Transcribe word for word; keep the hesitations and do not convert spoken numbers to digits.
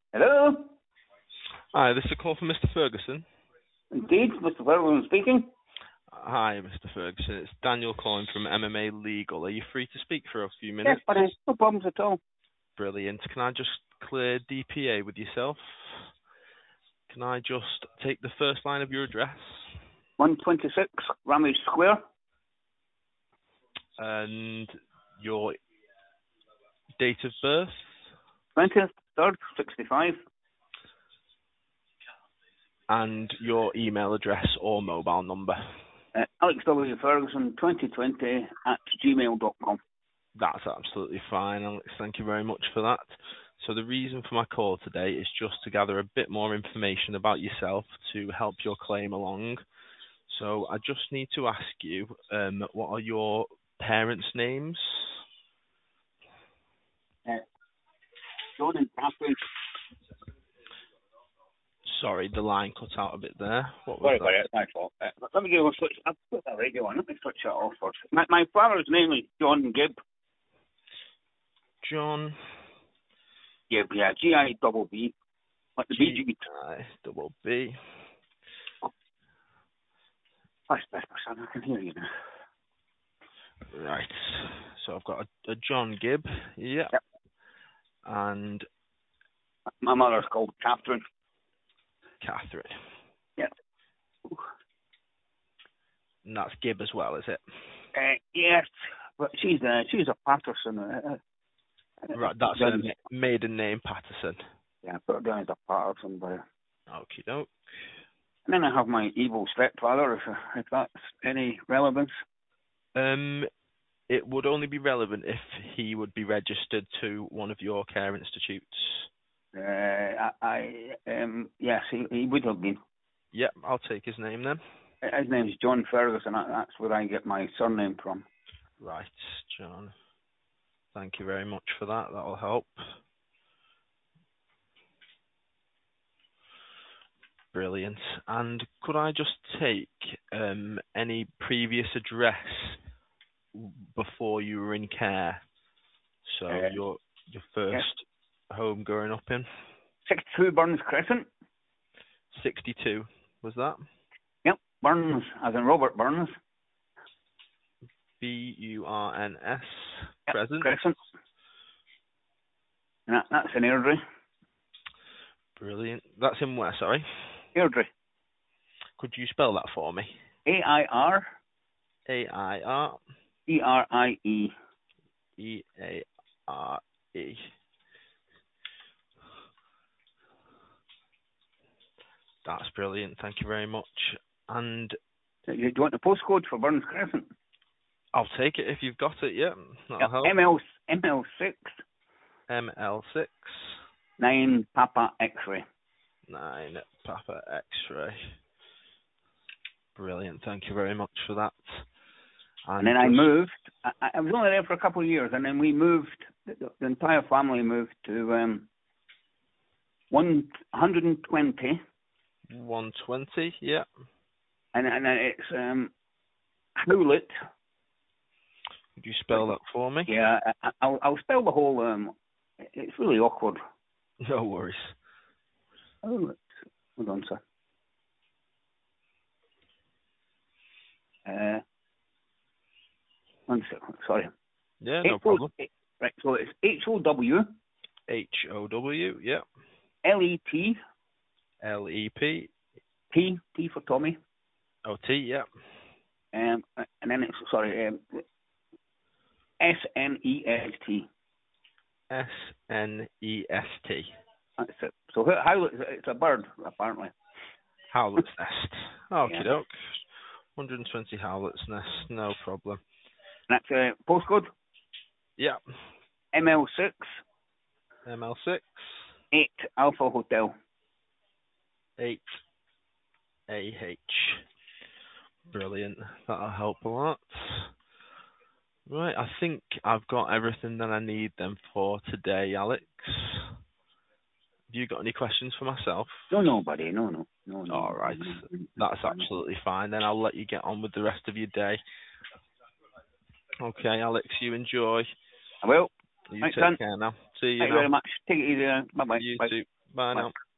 Hello? Hi, this is a call from Mister Ferguson. Indeed, Mister Ferguson speaking. Hi, Mister Ferguson. It's Daniel calling from M M A Legal. Are you free to speak for a few Yes, minutes? buddy. No problems at all. Brilliant. Can I just clear D P A with yourself? Can I just take the first line of your address? one twenty-six Ramage Square. And your date of birth? twentieth, third, sixty-five. And your email address or mobile number? Uh, Alex W. Ferguson, twenty twenty at gmail dot com. That's absolutely fine, Alex. Thank you very much for that. So the reason for my call today is just to gather a bit more information about yourself to help your claim along. So I just need to ask you, um, what are your parents' names? Uh, John and Catherine. Sorry, the line cut out a bit there. What was Sorry, that? buddy, it's my fault. Uh, let me give a switch. I'll put that radio on. Let me switch it off first. My, my father's name is John Gibb. John. Gibb, yeah. G I double B. Like the B G. I double B. That's better, son. I can hear you now. Right. So I've got a, a John Gibb. Yeah. Yep. And My mother's called Catherine. Catherine. Yep. And that's Gibb as well, is it? Uh, yes, but she's uh, she's a Patterson. Uh, Right, that's her ma- maiden name, Patterson. Yeah, put her down as a Patterson, but. Okie doke. And then I have my evil stepfather, if, if that's any relevance. Um, it would only be relevant if he would be registered to one of your care institutes. Uh, I, I um, yes, he, he would have been. Yep, I'll take his name then. His name's John Ferguson. That's where I get my surname from. Right, John. Thank you very much for that. That'll help. Brilliant. And could I just take um, any previous address before you were in care? So Uh, your your first yes. home growing up in? sixty-two Burns Crescent. sixty-two, was that? Yep, Burns, as in Robert Burns. B U R N S, Yep, Crescent. Crescent. And that, that's in Airdrie. Brilliant. That's in where, sorry? Airdrie. Could you spell that for me? A I R. A I R. E R I E. E A R E. That's brilliant. Thank you very much. And Do you want the postcode for Burns Crescent? I'll take it if you've got it, yeah. That'll Yep. help. M L M L six. M L six. Nine Papa X-ray. Nine Papa X-ray. Brilliant. Thank you very much for that. And, and then just... I moved. I, I was only there for a couple of years, and then we moved. The, the entire family moved to um, one hundred twenty. one twenty, yeah. And and it's um, Howlett. Could you spell that for me? Yeah, I, I'll I'll spell the whole. Um, it's really awkward. No worries. Howlett. Hold on, sir. Uh, one second. Sorry. Yeah, no problem. Right, so it's H O W. H O W, yeah. L E T. L E P. T. T for Tommy. Oh, T, yeah. Um, and then it's, sorry, um, S N E S T. S N E S T. That's it. So Howlett, it's a bird, apparently. Howlett's Nest. Okie Yeah. doke. one hundred twenty Howlett's Nest, no problem. That's a uh, postcode? Yeah. M L six. M L six. eight Alpha Hotel. eight A H. Brilliant. That'll help a lot. Right, I think I've got everything that I need then for today, Alex. Have you got any questions for myself? No, no, buddy. No, no. no, no All right. No, no, That's absolutely fine. Then I'll let you get on with the rest of your day. Okay, Alex, you enjoy. I will. You Thanks, take son. care now. See you Thank now. you very much. Take it easy. Bye bye. You Bye. too. Bye, Bye. now.